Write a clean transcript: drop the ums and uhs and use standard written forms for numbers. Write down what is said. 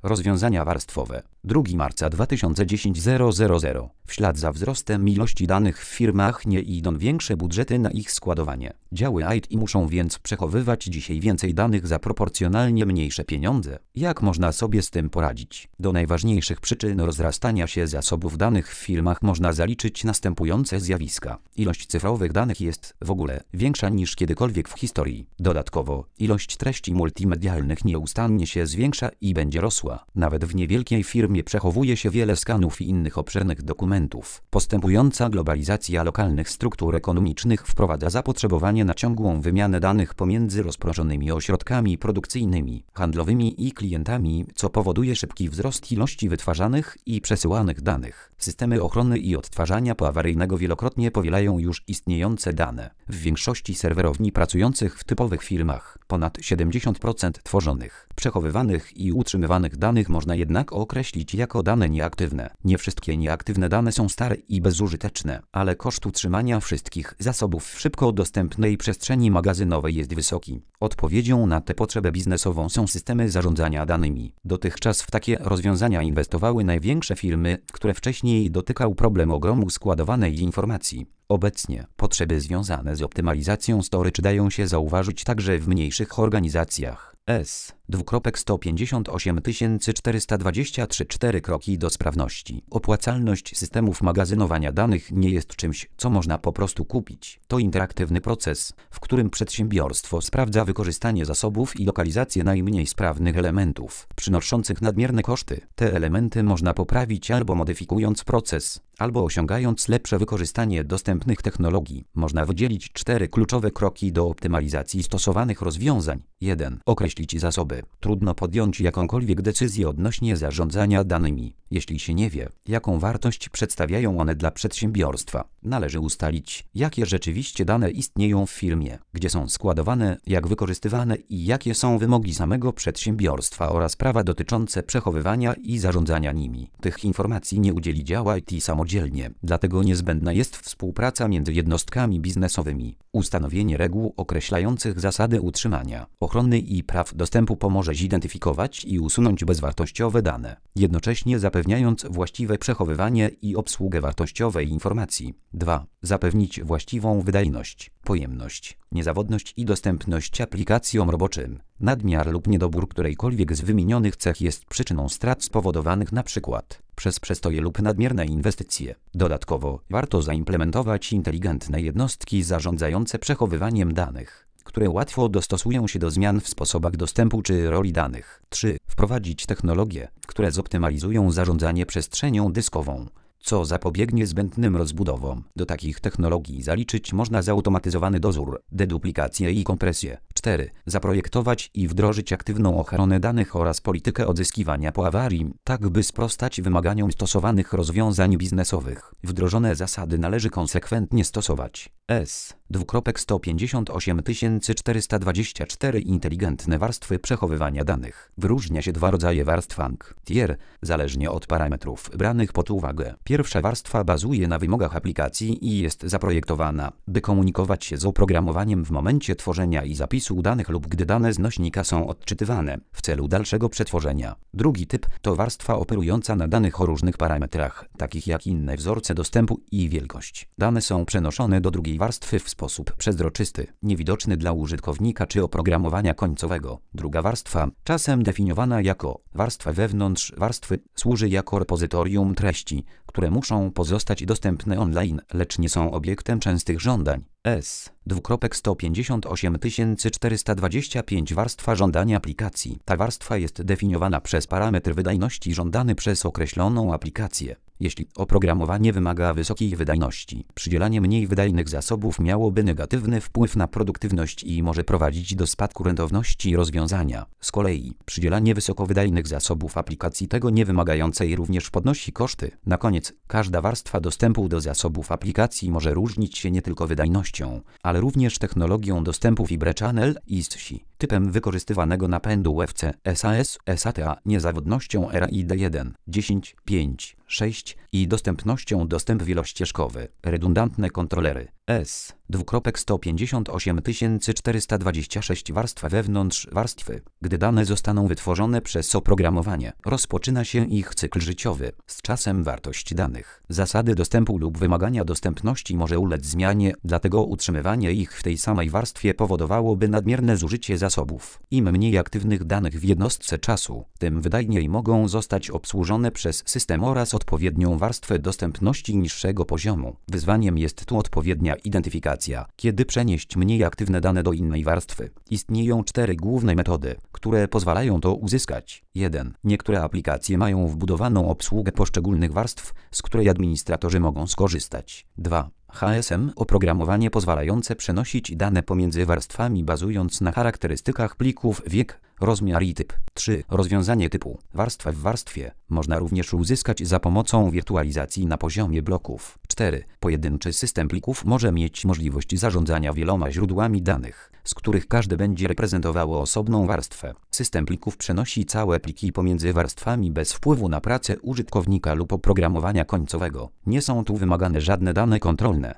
Rozwiązania warstwowe. 2 marca 2010 000. W ślad za wzrostem ilości danych w firmach nie idą większe budżety na ich składowanie. Działy IT muszą więc przechowywać dzisiaj więcej danych za proporcjonalnie mniejsze pieniądze. Jak można sobie z tym poradzić? Do najważniejszych przyczyn rozrastania się zasobów danych w firmach można zaliczyć następujące zjawiska. Ilość cyfrowych danych jest w ogóle większa niż kiedykolwiek w historii. Dodatkowo, ilość treści multimedialnych nieustannie się zwiększa i będzie rosła. Nawet w niewielkiej firmie przechowuje się wiele skanów i innych obszernych dokumentów. Postępująca globalizacja lokalnych struktur ekonomicznych wprowadza zapotrzebowanie na ciągłą wymianę danych pomiędzy rozproszonymi ośrodkami produkcyjnymi, handlowymi i klientami, co powoduje szybki wzrost ilości wytwarzanych i przesyłanych danych. Systemy ochrony i odtwarzania poawaryjnego wielokrotnie powielają już istniejące dane. W większości serwerowni pracujących w typowych firmach ponad 70% tworzonych, przechowywanych i utrzymywanych danych można jednak określić jako dane nieaktywne. Nie wszystkie nieaktywne dane są stare i bezużyteczne, ale koszt utrzymania wszystkich zasobów w szybko dostępnej przestrzeni magazynowej jest wysoki. Odpowiedzią na tę potrzebę biznesową są systemy zarządzania danymi. Dotychczas w takie rozwiązania inwestowały największe firmy, które wcześniej dotykał problem ogromu składowanej informacji. Obecnie potrzeby związane z optymalizacją storage dają się zauważyć także w mniejszych organizacjach. 158 423 4 kroki do sprawności. Opłacalność systemów magazynowania danych nie jest czymś, co można po prostu kupić. To interaktywny proces, w którym przedsiębiorstwo sprawdza wykorzystanie zasobów i lokalizację najmniej sprawnych elementów, przynoszących nadmierne koszty. Te elementy można poprawić albo modyfikując proces, albo osiągając lepsze wykorzystanie dostępnych technologii. Można wydzielić 4 kluczowe kroki do optymalizacji stosowanych rozwiązań. 1. Określić zasoby. Trudno podjąć jakąkolwiek decyzję odnośnie zarządzania danymi, jeśli się nie wie, jaką wartość przedstawiają one dla przedsiębiorstwa. Należy ustalić, jakie rzeczywiście dane istnieją w firmie, gdzie są składowane, jak wykorzystywane i jakie są wymogi samego przedsiębiorstwa oraz prawa dotyczące przechowywania i zarządzania nimi. Tych informacji nie udzieli dział IT samodzielnie, dlatego niezbędna jest współpraca między jednostkami biznesowymi. Ustanowienie reguł określających zasady utrzymania, ochrony i praw dostępu pomoże zidentyfikować i usunąć bezwartościowe dane, jednocześnie zapewniając właściwe przechowywanie i obsługę wartościowej informacji. 2. Zapewnić właściwą wydajność, pojemność, niezawodność i dostępność aplikacjom roboczym. Nadmiar lub niedobór którejkolwiek z wymienionych cech jest przyczyną strat spowodowanych np. przez przestoje lub nadmierne inwestycje. Dodatkowo warto zaimplementować inteligentne jednostki zarządzające przechowywaniem danych, które łatwo dostosują się do zmian w sposobach dostępu czy roli danych. 3. Wprowadzić technologie, które zoptymalizują zarządzanie przestrzenią dyskową, co zapobiegnie zbędnym rozbudowom. Do takich technologii zaliczyć można zautomatyzowany dozór, deduplikację i kompresję. 4. Zaprojektować i wdrożyć aktywną ochronę danych oraz politykę odzyskiwania po awarii, tak by sprostać wymaganiom stosowanych rozwiązań biznesowych. Wdrożone zasady należy konsekwentnie stosować. 158 424 Inteligentne warstwy przechowywania danych. Wyróżnia się 2 rodzaje warstw tier, zależnie od parametrów branych pod uwagę. Pierwsza warstwa bazuje na wymogach aplikacji i jest zaprojektowana, by komunikować się z oprogramowaniem w momencie tworzenia i zapisu danych lub gdy dane z nośnika są odczytywane w celu dalszego przetworzenia. Drugi typ to warstwa operująca na danych o różnych parametrach, takich jak inne wzorce dostępu i wielkość. Dane są przenoszone do drugiej warstwy w sposób przezroczysty, niewidoczny dla użytkownika czy oprogramowania końcowego. Druga warstwa, czasem definiowana jako warstwa wewnątrz warstwy, służy jako repozytorium treści, które muszą pozostać dostępne online, lecz nie są obiektem częstych żądań. 158 425 Warstwa żądania aplikacji. Ta warstwa jest definiowana przez parametr wydajności żądany przez określoną aplikację. Jeśli oprogramowanie wymaga wysokiej wydajności, przydzielanie mniej wydajnych zasobów miałoby negatywny wpływ na produktywność i może prowadzić do spadku rentowności rozwiązania. Z kolei przydzielanie wysokowydajnych zasobów aplikacji tego nie wymagającej również podnosi koszty. Na koniec, każda warstwa dostępu do zasobów aplikacji może różnić się nie tylko wydajnością, ale również technologią dostępu Fibre Channel i SSI, typem wykorzystywanego napędu UFC, SAS, SATA, niezawodnością RAID 1, 10, 5, 6 i dostępnością dostęp wielościeżkowy, redundantne kontrolery, S. 158 warstwa wewnątrz warstwy. Gdy dane zostaną wytworzone przez oprogramowanie, rozpoczyna się ich cykl życiowy. Z czasem wartość danych, zasady dostępu lub wymagania dostępności może ulec zmianie, dlatego utrzymywanie ich w tej samej warstwie powodowałoby nadmierne zużycie zasobów. Im mniej aktywnych danych w jednostce czasu, tym wydajniej mogą zostać obsłużone przez system oraz odpowiednią warstwę dostępności niższego poziomu. Wyzwaniem jest tu odpowiednia identyfikacja, kiedy przenieść mniej aktywne dane do innej warstwy. Istnieją 4 główne metody, które pozwalają to uzyskać. 1. Niektóre aplikacje mają wbudowaną obsługę poszczególnych warstw, z której administratorzy mogą skorzystać. 2. HSM – oprogramowanie pozwalające przenosić dane pomiędzy warstwami bazując na charakterystykach plików, wiek, rozmiar i typ. 3. Rozwiązanie typu warstwa w warstwie można również uzyskać za pomocą wirtualizacji na poziomie bloków. 4. Pojedynczy system plików może mieć możliwość zarządzania wieloma źródłami danych, z których każde będzie reprezentowało osobną warstwę. System plików przenosi całe pliki pomiędzy warstwami bez wpływu na pracę użytkownika lub oprogramowania końcowego. Nie są tu wymagane żadne dane kontrolne.